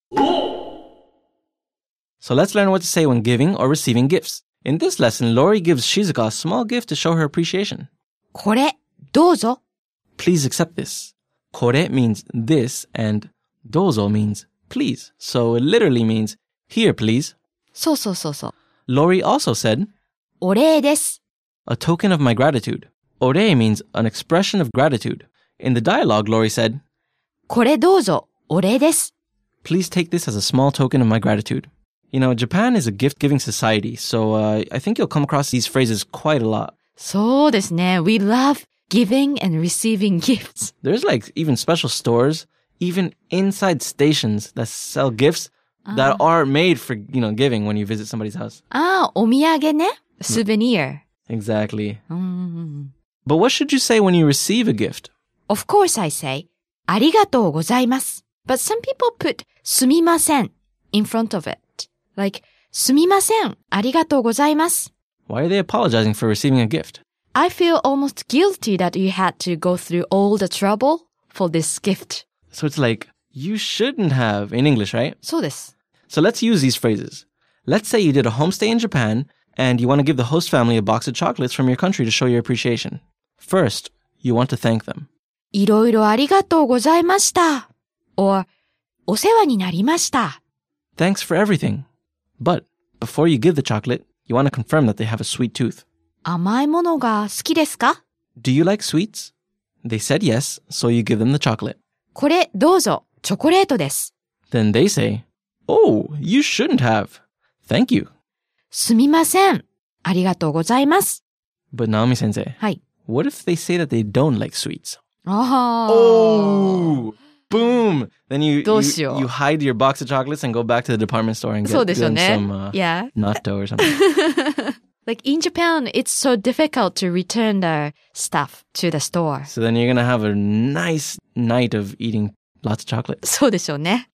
So let's learn what to say when giving or receiving gifts. In this lesson, Lori gives Shizuka a small gift to show her appreciation. これ、どうぞ。 Please accept this. Kore means this and dozo means please. So it literally means here, please. そうそうそうそう。 Lori also said, お礼です。 a token of my gratitude. Ore means an expression of gratitude. In the dialogue, Lori said, これどうぞ、お礼です。 please take this as a small token of my gratitude. You know, Japan is a gift-giving society, so I think you'll come across these phrases quite a lot. そうですね。We love giving and receiving gifts. There's like even special stores, even inside stations that sell gifts that are made for, giving when you visit somebody's house. ああ、お土産ね。souvenir. Exactly. But what should you say when you receive a gift? Of course I say, ありがとうございます。But some people put すみません in front of it. Like, すみません、ありがとうございます。 Why are they apologizing for receiving a gift? I feel almost guilty that you had to go through all the trouble for this gift. So it's like, you shouldn't have in English, right? そうです。 So let's use these phrases. Let's say you did a homestay in Japan and you want to give the host family a box of chocolates from your country to show your appreciation. First, you want to thank them. いろいろありがとうございました。or お世話になりました。 Thanks for everything. But before you give the chocolate, you want to confirm that they have a sweet tooth. 甘いものが好きですか？ Do you like sweets? They said yes, so you give them the chocolate. これどうぞ、チョコレートです。 Then they say, oh, you shouldn't have. Thank you. すみません。ありがとうございます。 But Naomi Sensei, はい。 what if they say that they don't like sweets? ああ。 Oh, boom. Then you どうしよう。 you hide your box of chocolates and go back to the department store and そう get ですよ them ね。 some Yeah. natto or something. Like in Japan, it's so difficult to return the stuff to the store. So then you're going to have a nice night of eating lots of chocolate. そうでしょうね。